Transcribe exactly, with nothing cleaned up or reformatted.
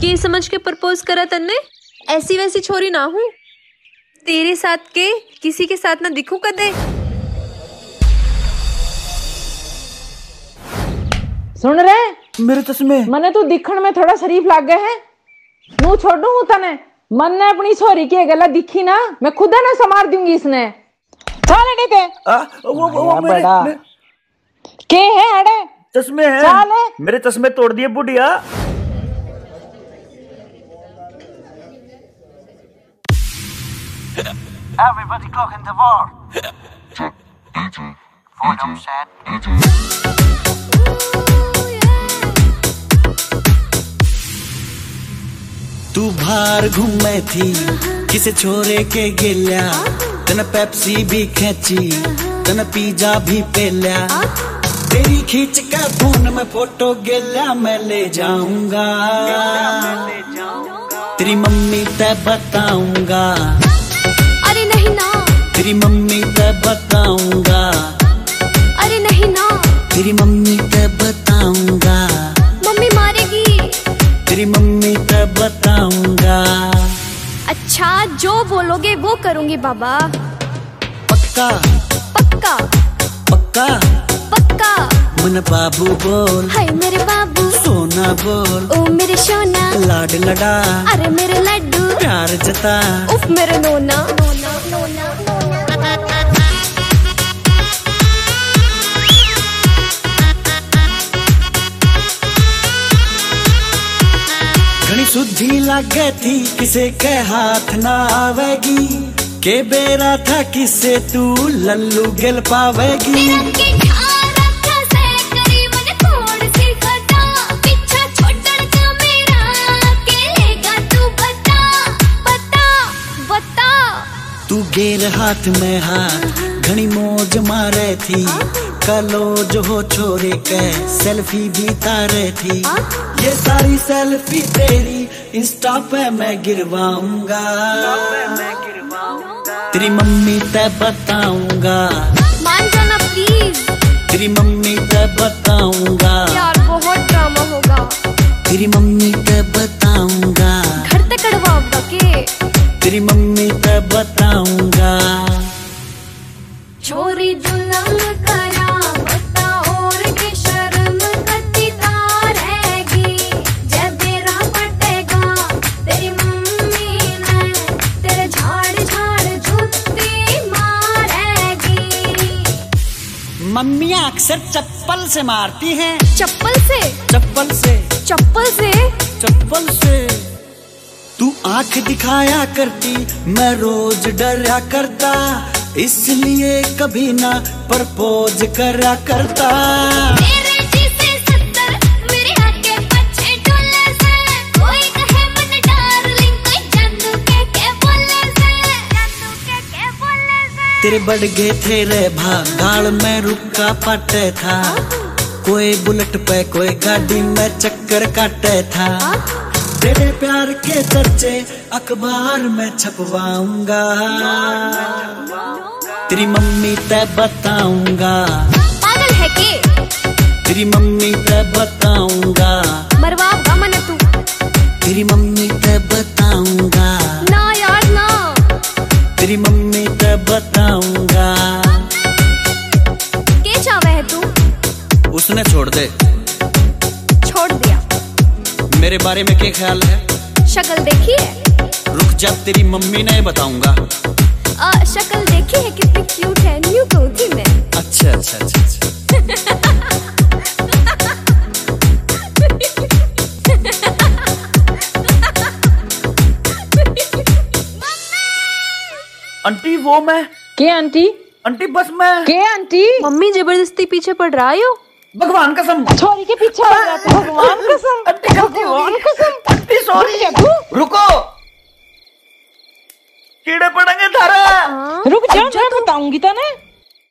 के समझ के प्रपोज करा तन्ने? ऐसी वैसी छोरी ना हूँ, तेरे साथ के किसी के साथ ना दिखू कदे। सुन रहे मेरे चश्मे मने तू दिखण में थोड़ा शरीफ लाग गए है। नू छोड़ू हूँ तने, मन ने अपनी छोरी की गला दिखी ना, मैं खुद ना संभाल दूंगी इसने। चल अड़े के आ, वो वो मेरे, मेरे के है अड़े चश्मे हैं। चल मेरे चश्मे तोड़ दिए बुढ़िया। Everybody clock in the war. Volume set. तू बाहर घूमे थी किसे छोरे के गेल्या, तन पेप्सी भी खेची तन पिज्जा भी पेल्या, तेरी खींच के फोन में फोटो गेल्या मैं ले जाऊंगा, तेरी मम्मी ते बताऊंगा। अरे नहीं ना, तेरी मम्मी ते बताऊंगा। अरे नहीं ना, तेरी मम्मी ते बताऊंगा। मम्मी मारेगी। तेरी मम्मी ते बताऊंगा। अच्छा जो बोलोगे वो करूंगी बाबा। पक्का पक्का पक्का पक्का। मन बाबू बोल, हाय मेरे बाबू। सोना बोल, ओ मेरे सोना। लाड लड़ा, अरे मेरे लड्डू। प्यार जता, उफ मेरे नोना नोना नोना नोना। घनी सुधी लागे थी किसे के हाथ ना आवेगी, के बेरा था किसे तू लल्लू गिल पावेगी। तू गेर हाथ में हाथ घनी मौज मारे थी, कलो जो हो छोरे के सेल्फी भी तारे थी, ये सारी सेल्फी तेरी इंस्टा पे मैं गिरवाऊंगा, तेरी मम्मी ते बताऊंगा। मान जाना प्लीज। तेरी मम्मी ते बताऊंगा। यार बहुत ड्रामा होगा। तेरी मम्मी ते बताऊंगा। घर तक कड़वाऊंगा के। तेरी मम्मी ते बताऊंगा। छोरी जुलम करा बता और के शर्म कती तारेगी, जब बेरा पटेगा तेरी मम्मी ने तेरे झाड़ झाड़ जुत्ती मारेगी। मम्मियाँ अक्सर चप्पल से मारती हैं। चप्पल से? चप्पल से चप्पल से चप्पल से। तू आंख दिखाया करती मैं रोज डरा करता, इसलिए कभी ना प्रपोज करा करता। तेरे जैसे सत्तर मेरे आगे पीछे डोले से, कोई कहे मन डार्लिंग, कोई जादू के के बोले से, जादू के के बोले से। तेरे बढ़ गए थे रे भाग, गाल में रुका पाटे था, कोई बुलेट पे कोई गाड़ी में चक्कर काटे था, तेरे प्यार के चर्चे अखबार में छपवाऊंगा, तेरी मम्मी ते बताऊंगा। पागल है के? तेरी मम्मी ते बताऊंगा। मरवाऊंगा मने तू। तेरी मम्मी ते बताऊंगा। ना यार ना। तेरी मम्मी ते बताऊंगा। के चावे है तू? उसने छोड़ दे। छोड़ दिया। मेरे बारे में क्या ख्याल है? शक्ल देखी है? रुक जा तेरी मम्मी ने बताऊंगा। आ, शक्ल देखी है कितनी क्यूट है, न्यू कहूँ थी मैं। अच्छा अच्छा अच्छा अच्छा। आंटी वो मैं। के आंटी? आंटी बस मैं। के आंटी? मम्मी जबरदस्ती पीछे पड़ रहा है। भगवान कसम। छोरी के पीछे पड़ रहा था। भगवान कसम। आंटी भगवान कसम। Aunty sorry. रुको, कीड़े पड़ेंगे थारा। रुक जा, मैं बताऊंगी तने।